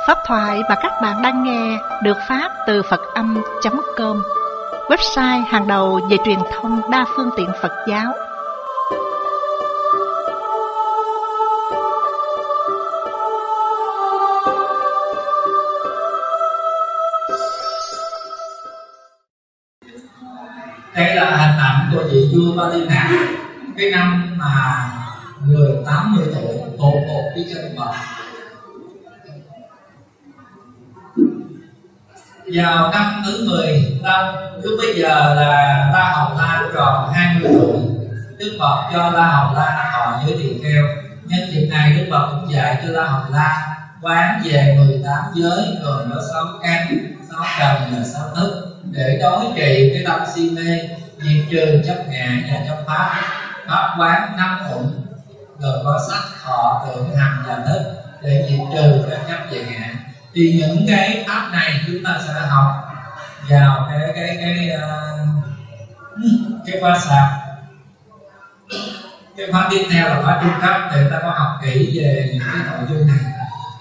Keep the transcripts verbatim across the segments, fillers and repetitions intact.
Pháp thoại mà các bạn đang nghe được phát từ Phật Âm chấm com, website hàng đầu về truyền thông đa phương tiện Phật giáo. Đây là hình ảnh của vị vua Ba Tư Nặc, cái năm mà người tám mươi tuổi tột một đi chân Phật. Vào năm thứ mười lăm, lúc bây giờ là La Hầu La tròn hai mươi tuổi, Đức Phật cho La Hầu La họ giới tỳ kheo. Nhân dịp này Đức Phật cũng dạy cho La Hầu La quán về mười tám giới, gồm có sáu căn, sáu trần và sáu thức, để đối trị cái tâm si mê, diệt trừ chấp ngã và chấp pháp. Pháp quán năm uẩn, gồm có sắc, thọ, tưởng, hành và thức, để diệt trừ các chấp về ngã. Thì những cái pháp này chúng ta sẽ học vào cái cái cái uh, cái khóa sau. Cái khóa tiếp theo là khóa trung cấp, để ta có học kỹ về những cái nội dung này.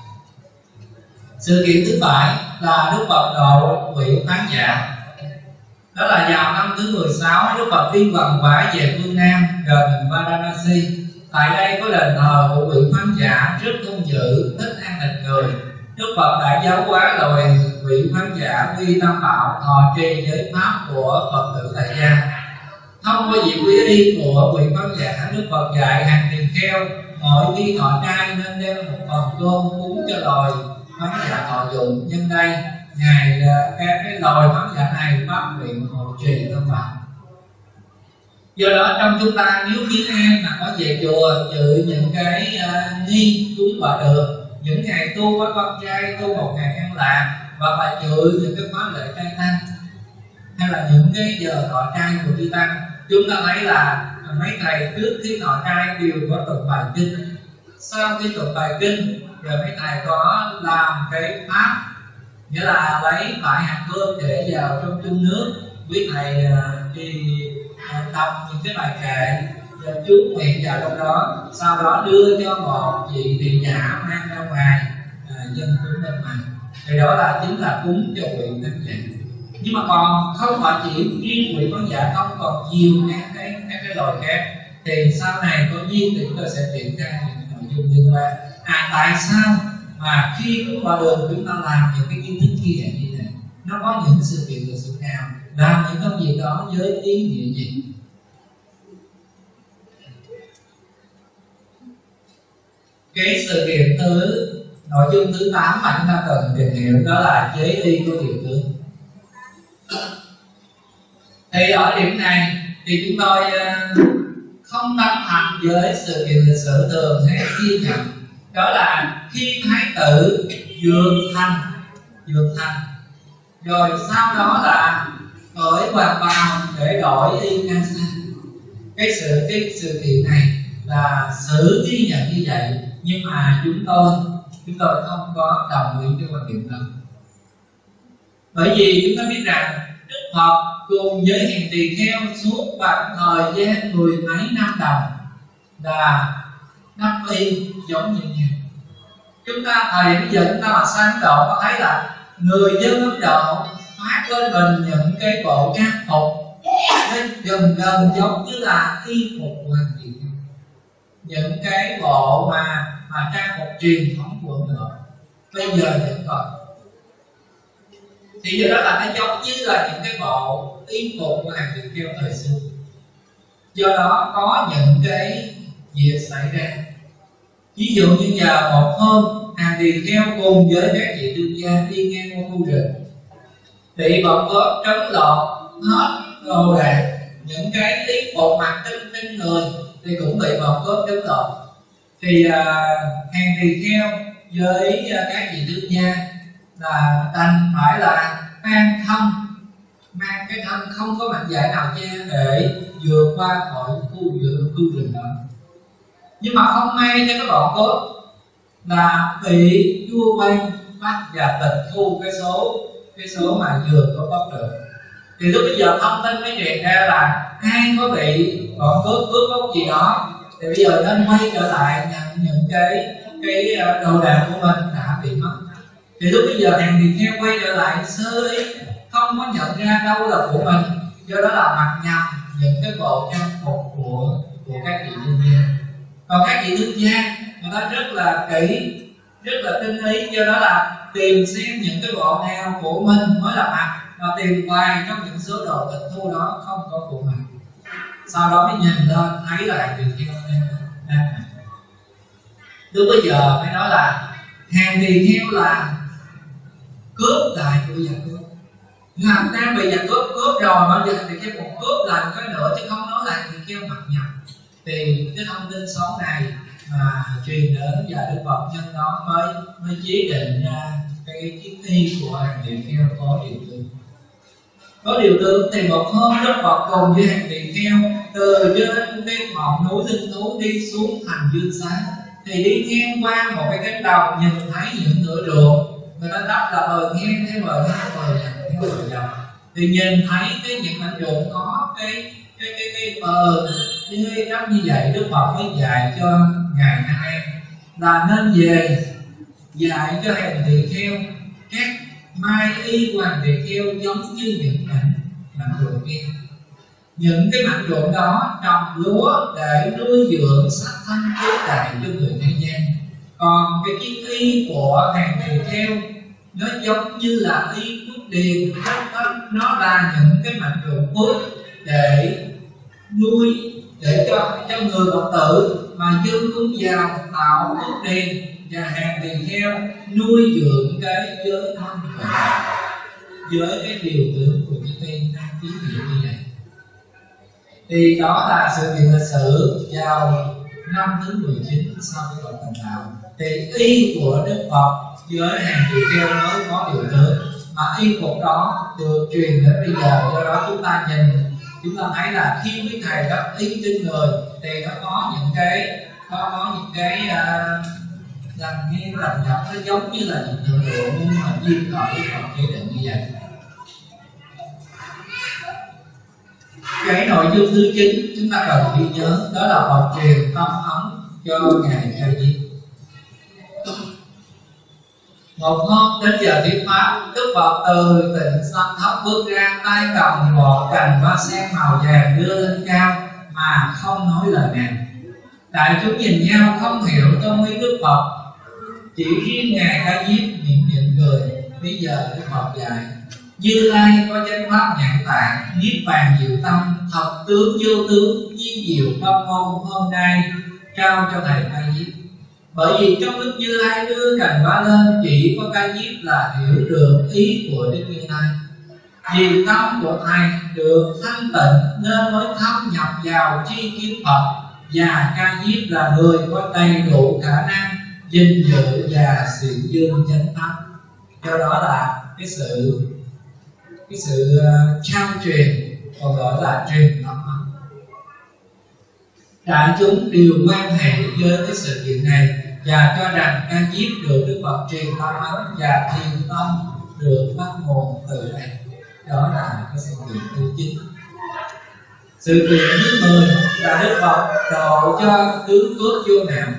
Sự kiện thứ bảy là Đức Phật độ vị Phán Giả. Đó là vào năm thứ mười sáu, Đức Phật đi vòng vãi về phương Nam gần Varanasi. Tại đây có đền thờ của vị Phán Giả rất hung dữ, thích ăn thịt người. Đức Phật đã giáo hóa lời vị Phán Giả quy tam bảo, thọ trì giới pháp của Phật tử tại gia. Thông qua việc quy y của vị Phán Giả, Đức Phật dạy hàng tỳ kheo mỗi khi thọ trai nên đem một phần cơm cúng cho loài Phán Giả thọ dụng. Nhân đây ngài các cái loài Phán Giả này phát nguyện hộ trì tam bảo. Do đó trong chúng ta, nếu như ai mà có về chùa dự những cái uh, nghi cúng quả được, những ngày tu với con trai, tu một ngày ăn lạc, và phải dự những cái khóa lễ trai tăng, hay là những cái giờ thọ trai của chư tăng, chúng ta thấy là mấy thầy trước khi thọ trai đều có tụng bài kinh. Sau khi tụng bài kinh rồi mấy thầy có làm cái pháp, nghĩa là lấy phải hạt cơm để vào trong chung nước, quý thầy thì đọc những cái bài kệ chú nguyện vào trong đó, sau đó đưa cho một vị thị giả mang ra ngoài à, dân cúng bên ngoài. Thì đó là chính là cúng cho vị Phán Giả. Nhưng mà còn không phải chỉ riêng vị Phán Giả không, còn nhiều các cái các cái loài khác. Thì sau này có duyên thì chúng ta sẽ triển khai những nội dung liên quan. À, tại sao mà khi cúng qua đường chúng ta làm những cái kiến thức kia như này? Nó có những sự kiện lịch sử nào? Làm những công việc đó với ý nghĩa gì? Cái sự kiện thứ nội dung thứ tám mà chúng ta cần tìm hiểu đó là chế y của điều tướng. Thì ở điểm này thì chúng tôi không tâm thành với sự kiện lịch sử thường hay ghi nhận, đó là khi thái tử vượt thành vượt thành rồi sau đó là khởi hoàng bào để đổi y can sa. Cái sự cái sự kiện này là sự ghi nhận như vậy, nhưng mà chúng tôi chúng tôi không có đồng ý với quan điểm đó. Bởi vì chúng ta biết rằng Đức Phật cùng với hàng tỳ kheo suốt khoảng thời gian mười mấy năm đầu là đắp y giống như nhau. Chúng ta thời điểm bây giờ chúng ta mà sang Ấn Độ có thấy là người dân Ấn Độ phát lên mình những cái bộ trang phục gần gần giống như là y phục của hàng tỳ kheo, những cái bộ mà mà trang phục truyền thống của Ấn Độ bây giờ vẫn còn. Thì giờ đó là nó giống như là những cái bộ y phục của hàng tỳ kheo thời xưa. Do đó có những cái việc xảy ra. Ví dụ như giờ một hôm hàng tỳ kheo cùng với các vị đương gia đi ngang qua khu rừng, bị bọn cướp trấn lột hết đồ đạc, những cái y phục mặc trên trên người thì cũng bị bọn cướp trấn lột. Thì uh, hàng tỳ kheo với uh, các vị đương gia là đành phải là mang thân mang cái thân không có mảnh vải nào che để vượt qua khỏi khu rừng khu rừng đó. Nhưng mà không may cho các bọn cướp là bị vua vây bắt và tịch thu cái số cái số mà vừa có bắt được. Thì lúc bây giờ thông tin mới truyền ra là ai có bị bọn cướp cướp bóc gì đó thì bây giờ nên quay trở lại nhận những cái cái đồ đạc của mình đã bị mất. Thì lúc bây giờ hàng tỳ kheo quay trở lại sơ ý, không có nhận ra đâu là của mình, do đó là mặc nhầm những cái bộ trang phục của của các vị nhân gian. Còn các vị nhân gian người ta rất là kỹ, rất là tinh ý, do đó là tìm xem những cái bộ nào của mình mới là mặc, và tìm hoài trong những số đồ tịch thu đó không có của mình. Sau đó mới nhìn lên thấy là hàng tỳ kheo đang mặc. Lúc bây giờ phải nói là hàng tỳ kheo là cướp lại của giặc cướp. Ngài đang bị giặc cướp cướp rồi mà giờ thì cái một cướp lại một cái nữa, chứ không nói là thì kêu mặt nhập. Thì cái thông tin xấu này mà truyền đến và Đức Phật nhân đó mới mới chế định ra cái chiếc y của hàng tỳ kheo có điều tướng. Có điều tướng thì một hôm Đức Phật cùng với hàng tỳ kheo từ trên cái ngọn núi Linh Thú đi xuống thành Dương Xá, thì đi ngang qua một cái cánh đồng nhìn thấy những thửa ruộng, người ta đắp là bờ ngang theo bờ ngang bờ dọc theo bờ dọc, thì nhìn thấy cái những mảnh ruộng có cái cái cái cái bờ như đắp như vậy. Đức Phật mới dạy cho ngài Na Em là nên về dạy cho hàng tỳ kheo các mai y của hàng tỳ kheo giống như những mảnh mảnh ruộng kia. Những cái mảnh ruộng đó trồng lúa để nuôi dưỡng sát thân tiếp đại cho người thế gian. Còn cái chiếc y của hàng tỳ kheo nó giống như là y phước điền, nó, nó là những cái mảnh ruộng phước để nuôi, để cho cho người Phật tử mà dân cúng vào tạo phước điền, và hàng tỳ kheo nuôi dưỡng cái giới thân với cái điều tưởng của cái tên đang tín hiệu như vậy. Thì đó là sự kiện lịch sử vào năm thứ mười chín sau cái Phật thành đạo. Thì y của Đức Phật với hàng tỳ kheo mới có điều tướng, mà y phục đó được truyền đến bây giờ. Do đó chúng ta nhìn, chúng ta thấy là khi quý thầy đắp y trên người thì nó có những cái có, có những cái uh, làm nghe làm nhập, nó giống như là những tượng độ, nhưng mà duyên cõi Đức Phật chế định như vậy. Cái nội dung thứ chín chúng ta cần ghi nhớ đó là Phật truyền tâm ấn cho ngài Ca Diếp. Một hôm đến giờ thuyết pháp, Đức Phật từ tịnh sanh thấp bước ra, tay cầm một cành hoa sen màu vàng đưa lên cao mà không nói lời nào. Đại chúng nhìn nhau không hiểu tâm ý Đức Phật, chỉ riêng ngài Ca Diếp nhịn nhịn cười. Bây giờ Đức Phật dạy: Như Lai có chánh pháp nhãn tạng, niết bàn diệu tâm, thật tướng vô tướng, nhiên diệu pháp môn hôm nay trao cho thầy Ca Diếp. Bởi vì trong lúc Như Lai đưa cành hoa lên, chỉ có Ca Diếp là hiểu được ý của Đức Như Lai. Vì tâm của thầy được thanh tịnh nên mới thâm nhập vào tri kiến Phật, và Ca Diếp là người có đầy đủ khả năng gìn giữ và sự dương chánh pháp. Do đó là cái sự cái sự uh, trao truyền, còn gọi là truyền tâm ấn. Đại chúng đều quan hệ với cái sự kiện này và cho rằng Ca Diếp được Đức Phật truyền tâm ấn và thiền tâm được bắt nguồn từ đây. Đó là cái sự kiện thứ chín. Sự kiện thứ mười là Đức Phật độ cho tướng cướp vô nạn.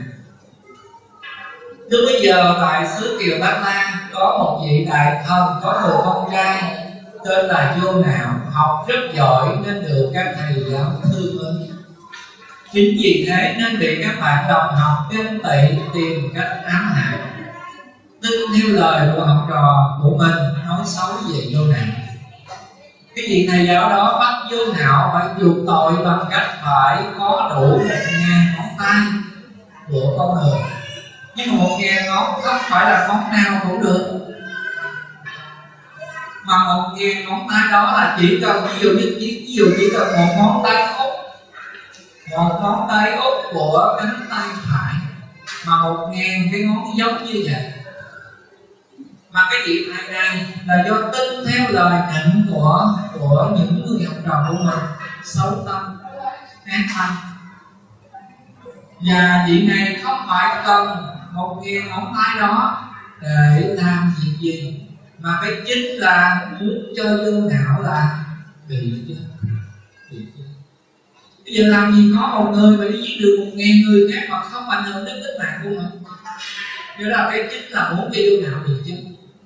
Lúc bây giờ tại xứ Kiều Bát La có một vị đại thần có người con trai tên là Vô Nạo, học rất giỏi nên được các thầy giáo thương mến. Chính vì thế nên bị các bạn đồng học ganh tị tìm cách ám hại, tin theo lời của học trò của mình nói xấu về Vô Nạo. Cái vị thầy giáo đó bắt Vô Nạo phải chuộc tội bằng cách phải có đủ một ngàn ngón tay của con người. Nhưng một ngàn ngón không phải là ngón nào cũng được, mà một ngàn ngón tay đó là chỉ cần ví dụ như ví dụ chỉ cần một ngón tay út, một ngón tay út của cánh tay phải, mà một ngàn cái ngón giống như vậy. Mà cái việc này này là do tin theo lời định của của những người học trò của mình, xấu tâm, ác tâm. Và vị này không phải cần một ngàn ngón tay đó để làm việc gì, mà cái chính là muốn cho Vô Nạo là bị chết. Bây giờ làm gì có một người mà đi giết được một ngàn người khác mà không ảnh hưởng đến tính mạng của mình. Đó là cái chính là muốn cho Vô Nạo bị chết.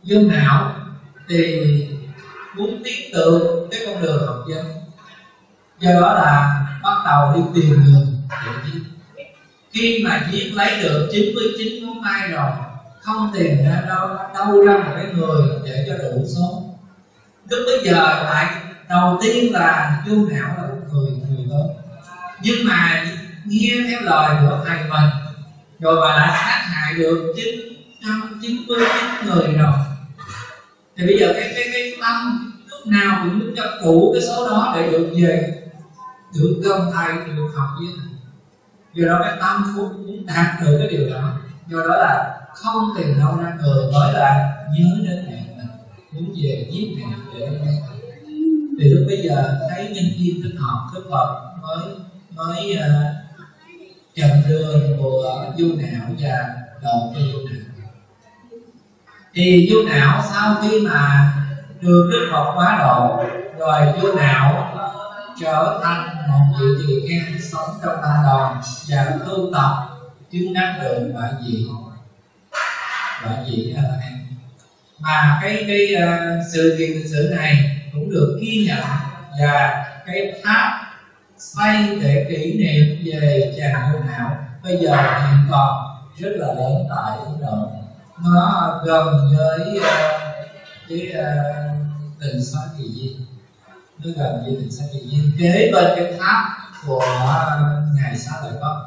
Dương não thì muốn tiếp tục cái con đường học vấn, do đó là bắt đầu đi tìm người để giết. Khi mà giết lấy được chín mươi chín ngón tay rồi, không tìm ra đâu đâu ra một cái người để cho đủ số. Lúc bây giờ lại đầu tiên là vô não là một người người tốt, nhưng mà nghe theo lời của thầy mình rồi mà đã sát hại được chín trăm chín mươi chín người rồi, thì bây giờ cái cái cái tâm lúc nào cũng muốn cho đủ cái số đó để được về, được cơm thầy, được học với thầy. Do đó cái tâm muốn, muốn đạt được cái điều đó, do đó là không tìm đâu ra người, mới là nhớ đến mẹ mình, muốn về giết mẹ để nghe thầy. Thì lúc bây giờ thấy nhân duyên thích hợp, Đức Phật mới mới uh, chọn đưa của vô não và độ cho vô não. Thì vô não sau khi mà được Đức Phật hóa độ rồi, vô não trở thành một vị tỳ kheo sống trong ta đoàn và tu tập chứng đắc được quả vị quả vị A La Hán. Mà cái cái uh, sự kiện lịch sử này cũng được ghi nhận, và cái tháp xây để kỷ niệm về chàng vô não bây giờ hiện còn rất là lớn tại Ấn Độ. Nó gần với uh, cái uh, Tịnh Xá Kỳ Viên, nó gần với Tịnh Xá Kỳ Viên, kế bên cái tháp của uh, ngài Xá Lợi Phất.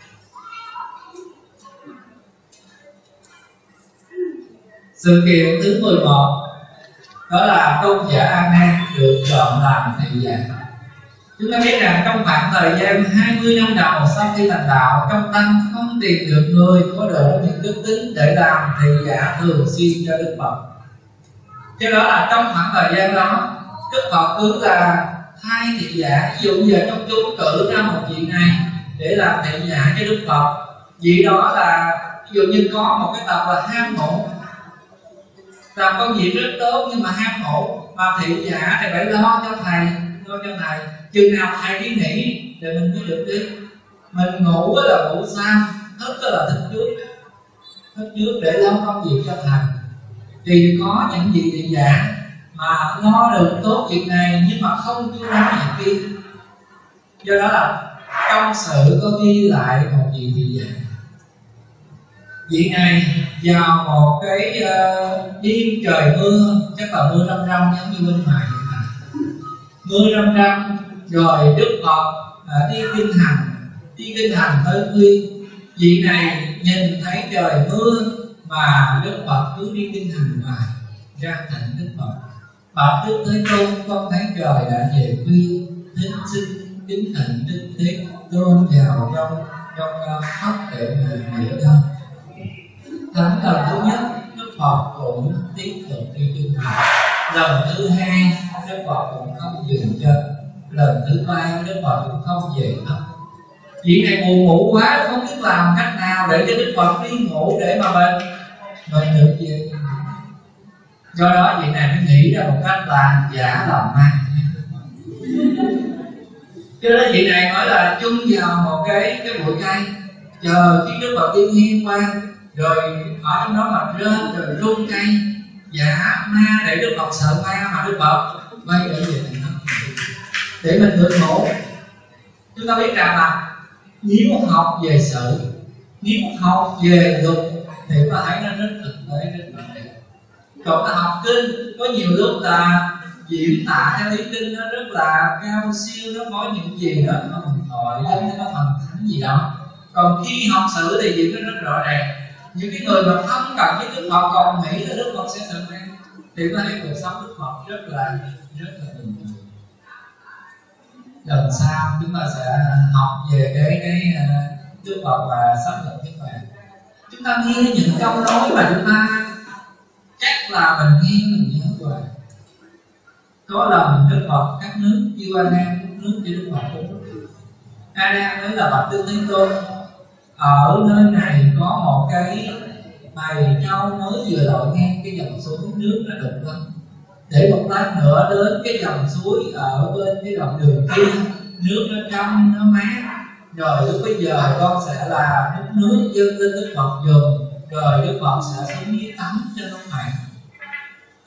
Sự kiện thứ mười một đó là tôn giả A Nan được chọn làm thầy giả. Chúng ta biết rằng trong khoảng thời gian hai mươi năm đầu sau khi thành đạo, trong tăng không tìm được người có đủ những đức tính để làm thầy giả thường xuyên cho Đức Phật. Cho đó là trong khoảng thời gian đó, Đức Phật cứ là hai thầy giả, ví dụ giờ trong chúng cử ra một vị này để làm thầy giả cho Đức Phật. Vị đó là ví dụ như có một cái tập là ham ngộ, làm công việc rất tốt nhưng mà ham ngộ, mà thị giả thì phải lo cho thầy, lo cho thầy. Chừng nào thầy đi nghỉ để mình mới được đi. Mình ngủ là ngủ sao, thức là thức trước, thức trước để lo công việc cho thầy. Thì có những vị thị giả mà lo được tốt việc này nhưng mà không chú đáo việc kia. Do đó là trong sự có ghi lại một vị thị giả. Vị này vào một cái uh, đêm trời mưa, chắc là mưa râm râm giống như bên ngoài hiện tại, mưa râm râm, rồi Đức Phật uh, đi kinh hành, đi kinh hành tới khuya. Vị này nhìn thấy trời mưa mà Đức Phật cứ đi kinh hành ngoài, ra thỉnh Đức Phật: bạch Đức Thế Tôn, con thấy trời đã về khuya, thính xin kính thỉnh Đức Thế Tôn vào trong trong thất để mà nghỉ ngơi. Thánh lần thứ nhất, Đức Phật cũng tiếp tục đi kinh hành. Lần thứ hai, Đức Phật cũng không dừng chân. Lần thứ ba, Đức Phật cũng không về thăm. Vị này buồn ngủ quá, không biết làm cách nào để cho Đức Phật đi ngủ để mà mình mình được về. Do đó vị này mới nghĩ ra một cách là giả làm ma. Cho nên vị này nói là chung vào một cái cái bụi cây, chờ khi Đức Phật đi ngang qua, rồi ở trong đó mà rên rồi rung cây, giả ma để Đức Phật sợ ma, mà Đức Phật quay trở về mình để mình được ngủ. Chúng ta biết rằng là nếu học về sự, nếu học về luật thì ta thấy nó rất thực tế, rất là đẹp. Còn ta học kinh có nhiều lúc là diễn tả theo lý kinh nó rất là cao siêu, nó có những gì đó nó thần thoại, giống như nó thần thánh gì đó. Còn khi học sử thì diễn nó rất rõ ràng. Những cái người mà thân cận với Đức Phật còn nghĩ là Đức Phật sẽ sợ ma, thì ta thấy cuộc sống Đức Phật rất là rất là bình thường. Lần sau chúng ta sẽ học về cái cái Đức Phật và sắp nhập Niết Bàn. Chúng ta nghe những câu nói mà chúng ta chắc là mình nghe mình nhớ hoài. Có lần Đức Phật các nước kêu A Nan uống nước cho Đức Phật uống. A Nan nói là bạch Đức Thế Tôn, ở nơi này có một cái bầy trâu mới vừa lội ngang cái dòng suối, nước nó đục lắm. Để một lát nữa đến cái dòng suối ở bên cái đoạn đường kia, nước nó trong, nó mát. Rồi lúc bây giờ con sẽ là nước nước dâng lên Đức Phật dùng, rồi Đức Phật sẽ xuống dưới tắm cho nó mát.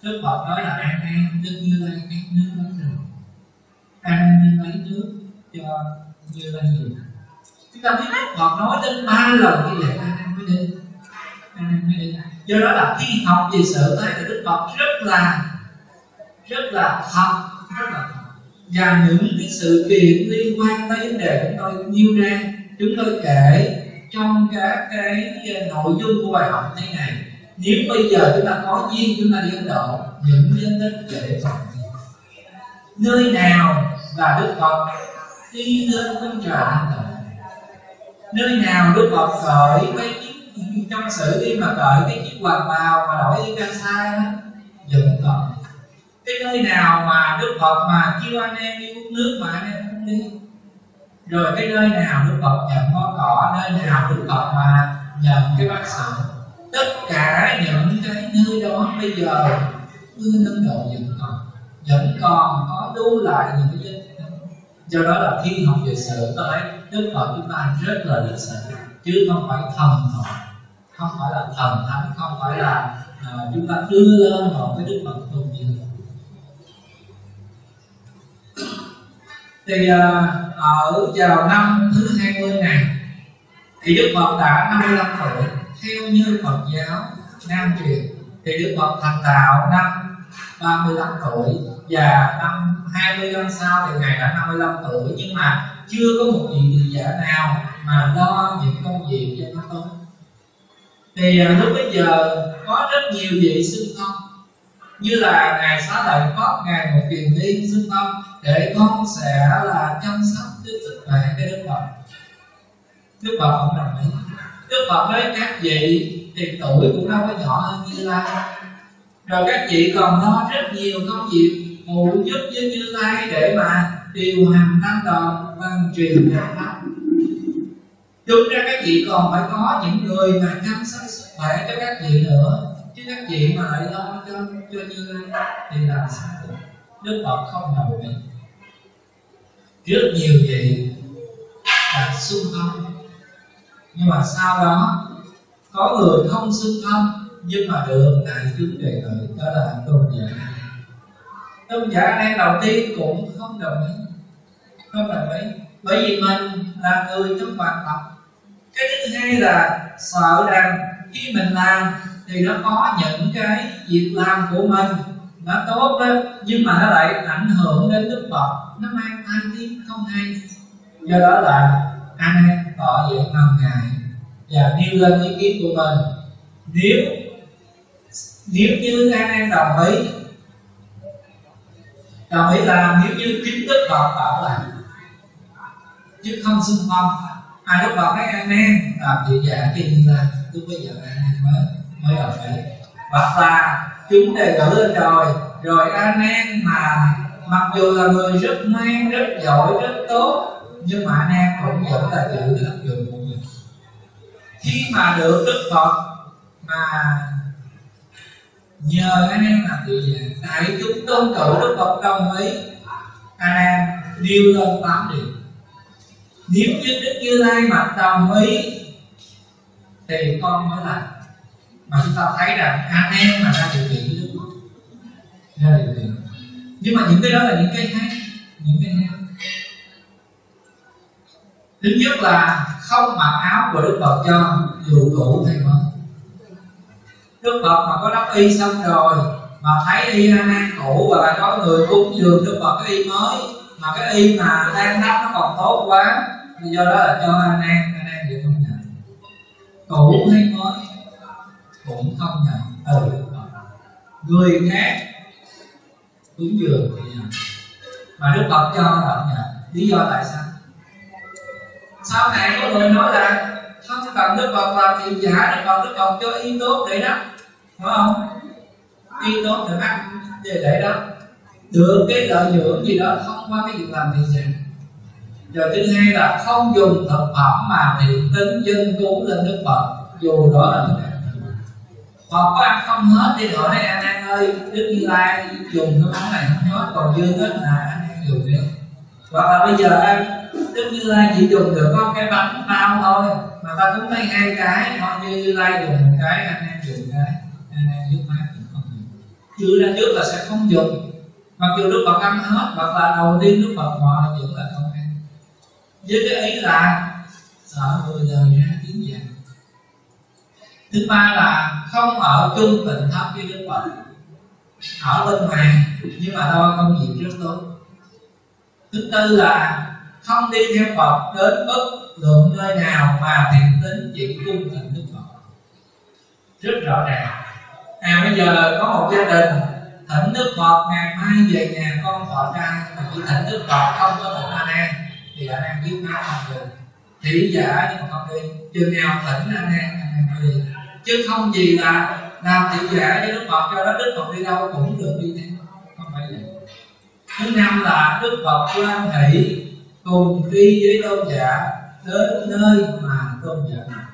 Đức Phật nói là an an, Đức Như Lai khát nước lắm rồi, an an đi lấy nước cho Như Lai dùng. Chúng ta biết Đức Phật nói đến ba lần như vậy, an an mới đi, an an mới đi. Do đó là khi học về sự thấy thì Đức Phật rất là rất là thật, rất là thật. Và những cái sự kiện liên quan tới vấn đề chúng tôi nêu ra, chúng tôi kể trong các cái nội dung của bài học thế này. Nếu bây giờ chúng ta có duyên, chúng ta đi Ấn Độ, những danh tích về Phật, nơi nào là Đức Phật đi lên con trời Ấn Độ, nơi nào Đức Phật cởi cái chiếc, trong sự đi mà cởi cái chiếc hoàng bào mà đổi y ca sai đó, vẫn còn. Cái nơi nào mà Đức Phật mà kêu anh em đi uống nước mà anh em không đi, rồi cái nơi nào Đức Phật nhận hoa cỏ, nơi nào Đức Phật mà nhận cái bát sữa, tất cả những cái nơi đó bây giờ nơi Ấn Độ vẫn còn, vẫn còn có lưu lại những cái danh tích đó. Do đó là khi học về sự ta thấy Đức Phật chúng ta rất là lịch sử, chứ không phải thần thoại, không phải là thần thánh, không phải là à, chúng ta đưa lên một cái Đức Phật tôn vinh. Thì à, ở vào năm thứ hai mươi này thì Đức Phật đã năm mươi lăm tuổi. Theo như Phật giáo Nam truyền thì Đức Phật thành đạo năm ba mươi lăm tuổi, và năm hai mươi năm sau thì Ngài đã năm mươi lăm tuổi. Nhưng mà chưa có một vị thị giả nào mà lo những công việc cho nó tốt. Thì à, lúc bây giờ có rất nhiều vị xưng phong, như là Ngài Xá Lợi Phất, Ngài Một Kiền Liên xưng phong để con sẽ là chăm sóc cái sức khỏe cái Đức Phật. Đức Phật không đồng ý. Đức Phật nói các vị thì tuổi cũng đâu có nhỏ hơn Như Lai, rồi các vị còn lo rất nhiều công việc phụ giúp với Như Lai để mà điều hành tăng đoàn văn truyền đạo pháp. Đúng ra các vị còn phải có những người mà chăm sóc sức khỏe cho các vị nữa, chứ các vị mà lại lo cho cho Như Lai thì làm sao được? Đức Phật không đồng ý. Rất nhiều vị là xung phong, nhưng mà sau đó có người không xưng phong nhưng mà được đại chúng đề cử, đó là tôn giả. Tôn giả A Nan đầu tiên cũng không đồng ý, không đồng ý, bởi vì mình là người trong hoàng tộc. Cái thứ hai là sợ rằng khi mình làm thì nó có những cái việc làm của mình nó tốt đó, nhưng mà nó lại ảnh hưởng đến Đức Phật, nó mang tai tiếng không hay. Do đó là A Nan tỏ vẻ ngần ngại và nêu lên ý kiến của mình. Nếu nếu như A Nan đồng ý đồng ý làm, nếu như chính Đức Phật bảo làm, chứ không xưng phong. À, Đức Phật nói A Nan làm việc giả cho Như Lai, lúc bây giờ A Nan mới mới đồng ý. Hoặc là chúng đề cử lên rồi, rồi A Nan mà mặc dù là người rất ngoan, rất giỏi, rất tốt, nhưng mà A Nan cũng vẫn là giữ lập trường của mình. Khi mà được Đức Phật mà nhờ A Nan làm việc giả, đại chúng tôn cử Đức Phật đồng ý, A Nan nêu lên tám điều. Nếu như Đức Như Lai mà đồng ý thì con mới làm. Mà chúng ta thấy rằng A Nan mà ra điều kiện với Đức Phật, ra điều kiện. Nhưng mà những cái đó là những cái hay, những cái hay. Thứ nhất là không mặc áo của Đức Phật cho dù cũ hay mới. Đức Phật mà có đắp y xong rồi mà thấy y A Nan cũ, và là có người cúng dường Đức Phật cái y mới, mà cái y mà đang đắp nó còn tốt quá, do đó là cho A Nan, A Nan thì không nhận. Cũ hay mới cũng không nhận từ Đức Phật. Người khác cúng dường thì nhận, mà Đức Phật cho là không nhận. Lý do tại sao? Sau này có người nói là không cần Đức Phật làm thì giả, Đức Phật Đức Phật cho y tốt để đó, phải không? Y tốt để bắt để đó được cái lợi dưỡng gì đó thông qua cái việc làm thiện giả. Rồi thứ hai là không dùng thực phẩm mà thiện tính dân cúng lên Đức Phật, dù đó là thức ăn. Phật có ăn không hết thì hỏi này A Nan ơi, Đức Như Lai dùng cái món này không hết, còn dư hết là A Nan dùng đi. Hoặc là bây giờ Đức Như Lai chỉ dùng được có cái bánh bao thôi, mà ta cũng thấy hai cái, thôi Như Lai dùng một cái, A Nan dùng cái, A Nan giúp mát cũng không dùng. chưa ra trước là sẽ không dùng. Mặc dù Đức Phật ăn hết, hoặc là đầu tiên Đức Phật mời vẫn là không ăn, với cái ý là sợ người đời ra tiếng vàng. Thứ ba là không ở chung tịnh thất với Đức Phật, ở bên ngoài nhưng mà đôi công việc rất tốt. Thứ tư là không đi theo Phật đến bất luận nơi nào mà thiện tính chỉ cung thỉnh Đức Phật. Rất rõ ràng. À bây giờ có một gia đình thỉnh Đức Phật, ngày mai về nhà con thọ trai mà chỉ thỉnh Đức Phật không có thỉnh A Nan, thì A Nan biết nói không được, thị giả nhưng mà không đi. Chừng nào thỉnh A Nan, A Nan đi, chứ không gì là làm thị giả với Đức Phật, cho đó Đức Phật đi đâu cũng được đi theo, không phải vậy. Thứ năm là Đức Phật quan hỷ cùng đi với tôn giả đến nơi mà tôn giả này.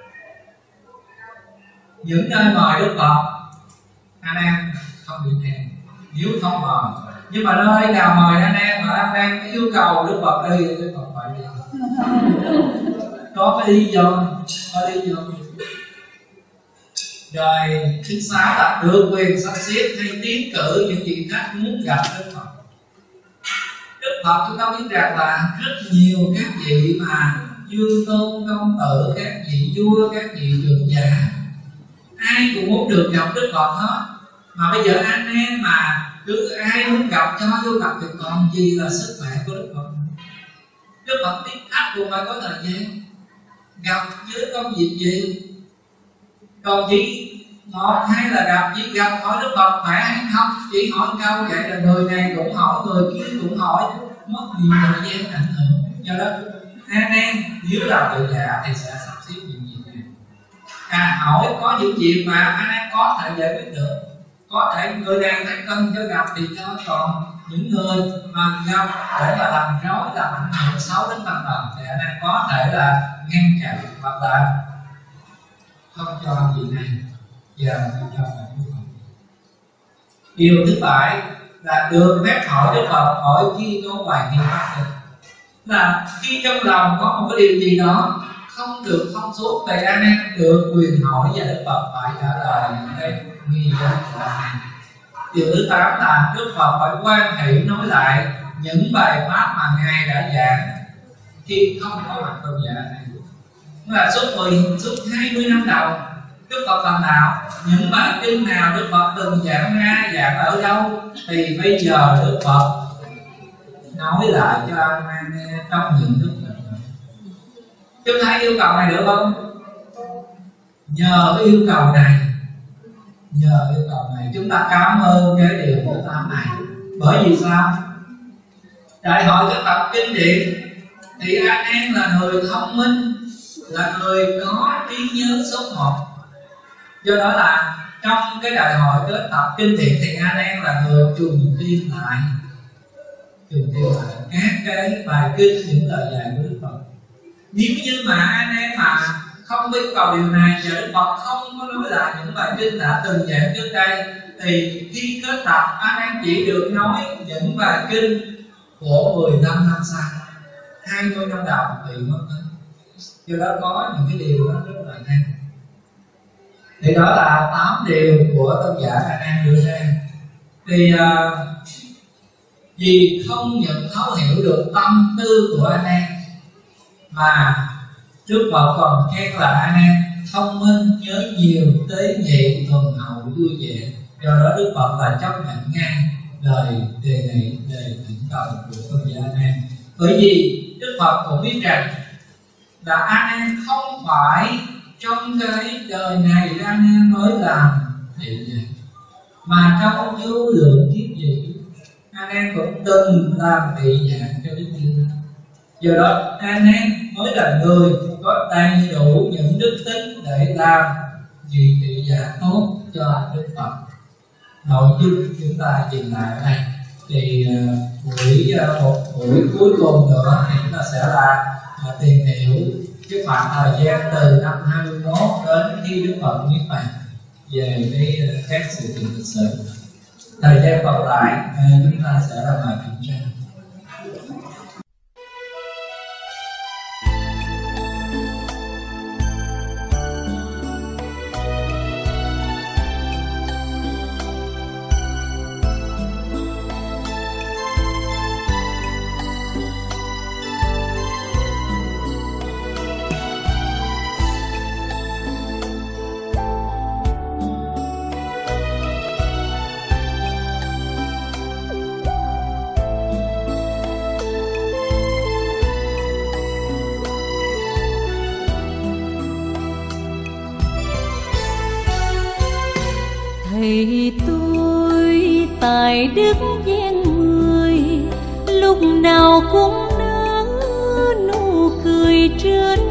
Những nơi mời Đức Phật, A Nan không đi theo nếu không mời. Nhưng mà nơi nào mời A Nan mà A Nan yêu cầu Đức Phật đi, Đức Phật phải đi. Có cái lý do, có lý do. Rồi thứ sáu là được quyền sắp xếp hay tiến cử những vị khách muốn gặp Đức Phật. Đức Phật chúng ta biết rằng là rất nhiều các vị mà vương tôn công tử, các vị vua, các vị trưởng giả, ai cũng muốn được gặp Đức Phật hết. Mà bây giờ A Nan mà cứ ai muốn gặp cho vô gặp thì còn gì là sức khỏe của Đức Phật. Đức Phật tiếp khách cũng phải có thời gian gặp với công việc gì. Còn chỉ một hay là gặp chỉ gặp hỏi Đức Phật khỏe hay không, chỉ hỏi câu vậy là người này cũng hỏi, người kia cũng hỏi, mất nhiều thời gian ảnh hưởng. Do đó A Nan nếu làm tự giả thì sẽ sắp xếp những việc này. À hỏi có những việc mà A Nan có thể giải quyết được, có thể người này phải cần cho gặp thì cho, còn những người mà gặp để mà làm rối, làm ảnh hưởng xấu đến tâm thần thì A Nan có thể là ngăn chặn hoặc là không cho việc này và không cho Đức Phật. Điều thứ bảy là được phép hỏi Đức Phật hỏi khi có bài nghi mắc được. Là khi trong lòng có một cái điều gì đó không được thông suốt thì A Nan được quyền hỏi và Đức Phật phải trả lời những cái nghi vấn của A Nan. Điều thứ tám là Đức Phật phải quan hệ nói lại những bài pháp mà Ngài đã giảng khi không có mặt tôn giả này. Là suốt mười, suốt hai mươi năm đầu Đức Phật thành đạo, những bài kinh nào Đức Phật từng giảng ra, giảng ở đâu thì bây giờ Đức Phật nói lại cho A Nan nghe trong những đức này. Chúng thấy yêu cầu này được không? Nhờ cái yêu cầu này, nhờ yêu cầu này chúng ta cảm ơn cái điều thứ tám này. Bởi vì sao? Đại hội các tập kinh điển thì A Nan là người thông minh, là người có trí nhớ số một. Do đó là trong cái đại hội kết tập kinh điển thì A Nan là người trùng thiên lại, trùng thiên lại các cái bài kinh, những lời dạy của Đức Phật. Nếu như mà A Nan mà không yêu cầu điều này và Đức Phật không có nói lại những bài kinh đã từng giảng trước đây, thì khi kết tập A Nan chỉ được nói những bài kinh của mười lăm năm sau, hai mươi năm đầu thì mất hết. Do đó có những cái điều đó rất là hay. Thì đó là tám điều của tôn giả A Nan đưa ra. Thì uh, vì không nhận thấu hiểu được tâm tư của A Nan mà Đức Phật còn khen là A Nan thông minh, nhớ nhiều, tế nhị, thuần hậu, vui vẻ. Do đó Đức Phật là chấp nhận ngay lời đề nghị, đề thỉnh cầu của tôn giả A Nan. Bởi vì Đức Phật cũng biết rằng là A Nan không phải trong cái đời này A Nan mới làm thị vậy, mà trong vô lượng kiếp gì A Nan cũng từng làm thị dạng cho Đức Như. Do đó A Nan mới là người có đầy đủ những đức tính để làm vị thị giả tốt cho Đức Phật. Nội dung chúng ta dừng lại ở đây. Thì uh, buổi uh, một buổi cuối cùng nữa thì chúng ta sẽ là uh, tìm hiểu cái khoảng thời gian từ năm hai mươi mốt đến khi Đức Phật niết bàn về cái uh, các sự kiện lịch sử. Thời gian còn lại uh, chúng ta sẽ là bài kiểm tra. thầy tôi tài đức gian mười, lúc nào cũng nở nụ cười trên